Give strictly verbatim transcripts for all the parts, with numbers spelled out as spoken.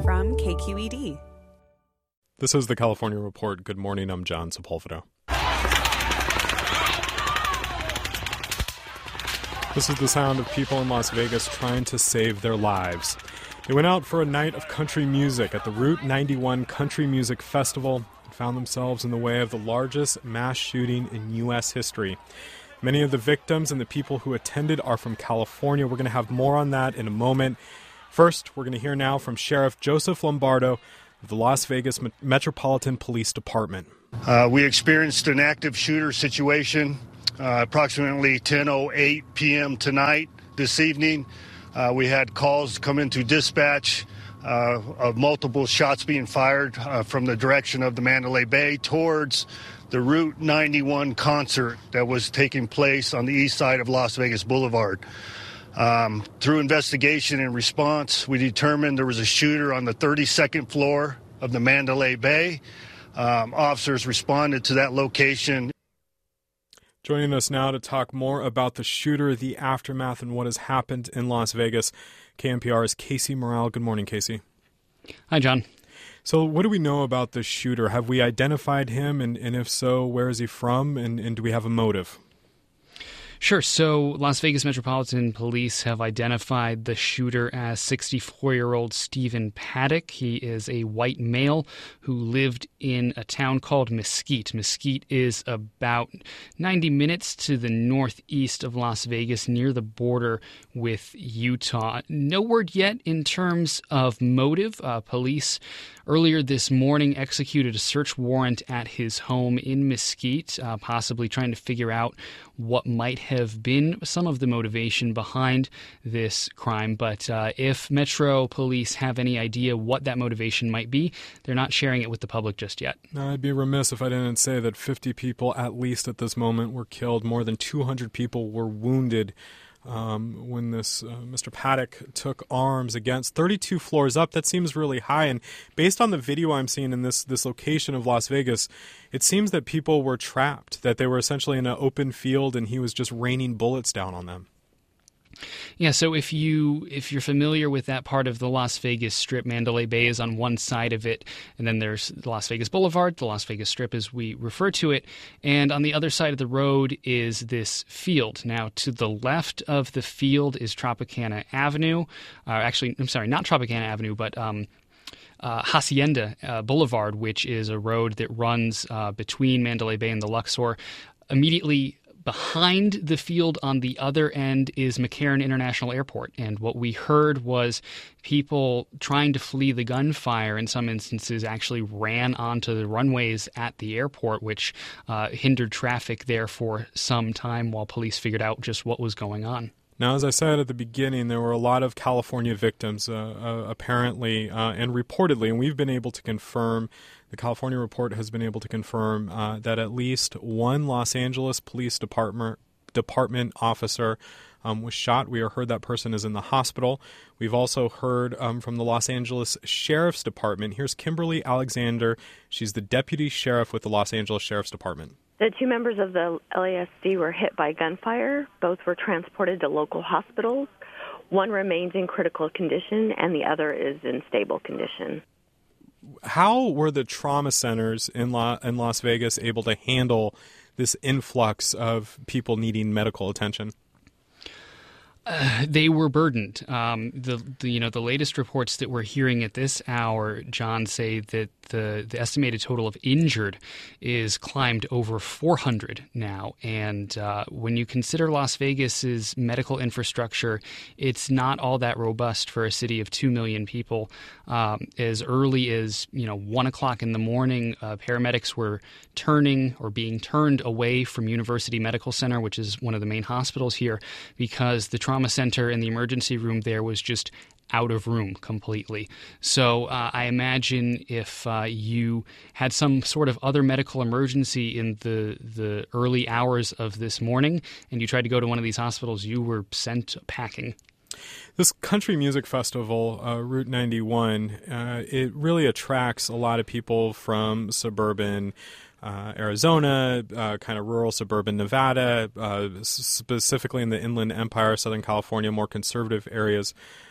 from K Q E D. This is the California Report. Good morning, I'm John Sepulveda. This is the sound of people in Las Vegas trying to save their lives. They went out for a night of country music at the Route ninety-one Country Music Festival and found themselves in the way of the largest mass shooting in U S history. Many of the victims and the people who attended are from California. We're going to have more on that in a moment. First, we're going to hear now from Sheriff Joseph Lombardo of the Las Vegas Metropolitan Police Department. Uh, we experienced an active shooter situation uh, approximately ten oh eight p.m. tonight, this evening. Uh, we had calls come into dispatch uh, of multiple shots being fired uh, from the direction of the Mandalay Bay towards the Route ninety-one concert that was taking place on the east side of Las Vegas Boulevard. Um, through investigation and response, we determined there was a shooter on the thirty-second floor of the Mandalay Bay. Um, officers responded to that location. Joining us now to talk more about the shooter, the aftermath, and what has happened in Las Vegas, K N P R's Casey Morale. Good morning, Casey. Hi, John. So what do we know about the shooter? Have we identified him, and, and if so, where is he from, and, and do we have a motive? Sure. So Las Vegas Metropolitan Police have identified the shooter as sixty-four-year-old Stephen Paddock. He is a white male who lived in a town called Mesquite. Mesquite is about ninety minutes to the northeast of Las Vegas, near the border with Utah. No word yet in terms of motive. Uh, police earlier this morning executed a search warrant at his home in Mesquite, uh, possibly trying to figure out what might have been some of the motivation behind this crime. But uh, if Metro Police have any idea what that motivation might be, they're not sharing it with the public just yet. I'd be remiss if I didn't say that fifty people, at least at this moment, were killed. More than two hundred people were wounded um, when this uh, Mister Paddock took arms against thirty-two floors up. That seems really high. And based on the video I'm seeing in this, this location of Las Vegas, it seems that people were trapped, that they were essentially in an open field and he was just raining bullets down on them. Yeah, so if you if you're familiar with that part of the Las Vegas Strip, Mandalay Bay is on one side of it, and then there's the Las Vegas Boulevard, the Las Vegas Strip as we refer to it, and on the other side of the road is this field. Now, to the left of the field is Tropicana Avenue. Uh, actually, I'm sorry, not Tropicana Avenue, but um, Uh, Hacienda uh, Boulevard, which is a road that runs uh, between Mandalay Bay and the Luxor. Immediately behind the field on the other end is McCarran International Airport. And what we heard was people trying to flee the gunfire in some instances actually ran onto the runways at the airport, which uh, hindered traffic there for some time while police figured out just what was going on. Now, as I said at the beginning, there were a lot of California victims, uh, uh, apparently, uh, and reportedly, and we've been able to confirm, the California Report has been able to confirm uh, that at least one Los Angeles Police Department department officer um, was shot. We heard that person is in the hospital. We've also heard um, from the Los Angeles Sheriff's Department. Here's Kimberly Alexander. She's the deputy sheriff with the Los Angeles Sheriff's Department. The two members of the L A S D were hit by gunfire. Both were transported to local hospitals. One remains in critical condition, and the other is in stable condition. How were the trauma centers in, La- in Las Vegas able to handle this influx of people needing medical attention? Uh, they were burdened. Um, the, the you know the latest reports that we're hearing at this hour, John, say that the the estimated total of injured is climbed over four hundred now. And uh, when you consider Las Vegas's medical infrastructure, it's not all that robust for a city of two million people. Um, as early as you know one o'clock in the morning, uh, paramedics were turning or being turned away from University Medical Center, which is one of the main hospitals here, because the trauma center and the emergency room there was just out of room completely. So uh, I imagine if uh, you had some sort of other medical emergency in the the early hours of this morning and you tried to go to one of these hospitals, you were sent packing. This country music festival, uh, Route ninety-one, uh, it really attracts a lot of people from suburban Uh, Arizona, uh, kind of rural suburban Nevada, uh, specifically in the Inland Empire, Southern California, more conservative areas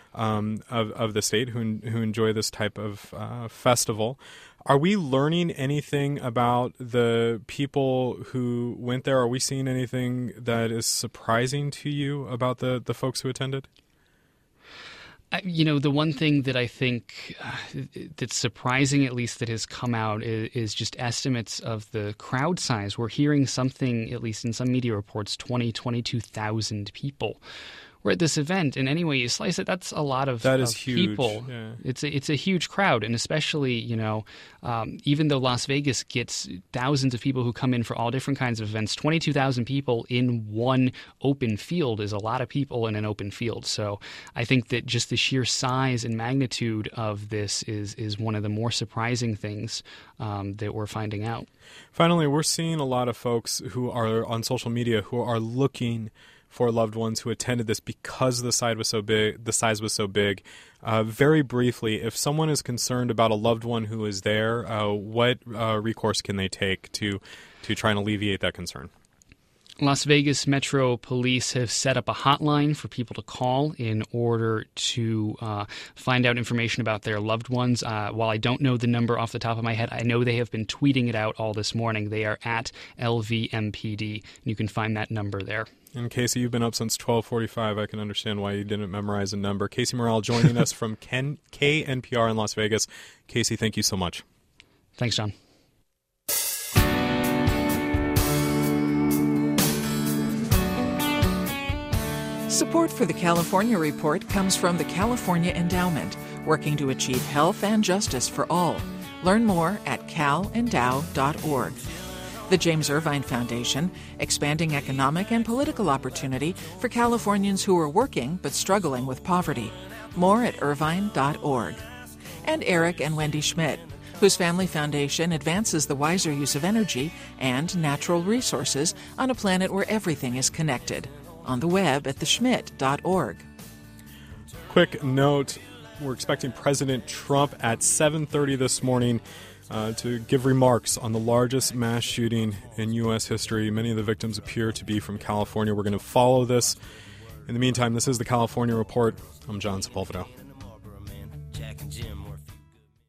um, of, of the state who, who enjoy this type of uh, festival. Are we learning anything about the people who went there? Are we seeing anything that is surprising to you about the, the folks who attended? You know, the one thing that I think uh, that's surprising, at least, that has come out is, is just estimates of the crowd size. We're hearing something, at least in some media reports, twenty, twenty-two thousand people were at this event. And anyway, you slice it, that's a lot of, that is of huge. people. Yeah. It's a, it's a huge crowd. And especially, you know, um, even though Las Vegas gets thousands of people who come in for all different kinds of events, twenty-two thousand people in one open field is a lot of people in an open field. So I think that just the sheer size and magnitude of this is, is one of the more surprising things um, that we're finding out. Finally, we're seeing a lot of folks who are on social media who are looking for loved ones who attended this because the size was so big. The size was so big. Uh, very briefly, if someone is concerned about a loved one who is there, uh, what uh, recourse can they take to to try and alleviate that concern? Las Vegas Metro Police have set up a hotline for people to call in order to uh, find out information about their loved ones. Uh, while I don't know the number off the top of my head, I know they have been tweeting it out all this morning. They are at L V M P D. You can find that number there. And Casey, you've been up since twelve forty-five. I can understand why you didn't memorize a number. Casey Morale joining us from Ken- K N P R in Las Vegas. Casey, thank you so much. Thanks, John. Support for the California Report comes from the California Endowment, working to achieve health and justice for all. Learn more at cal endow dot org. The James Irvine Foundation, expanding economic and political opportunity for Californians who are working but struggling with poverty. More at irvine dot org. And Eric and Wendy Schmidt, whose family foundation advances the wiser use of energy and natural resources on a planet where everything is connected. On the web at the schmidt dot org. Quick note, we're expecting President Trump at seven thirty this morning uh, to give remarks on the largest mass shooting in U S history. Many of the victims appear to be from California. We're going to follow this. In the meantime, this is the California Report. I'm John Sepulveda.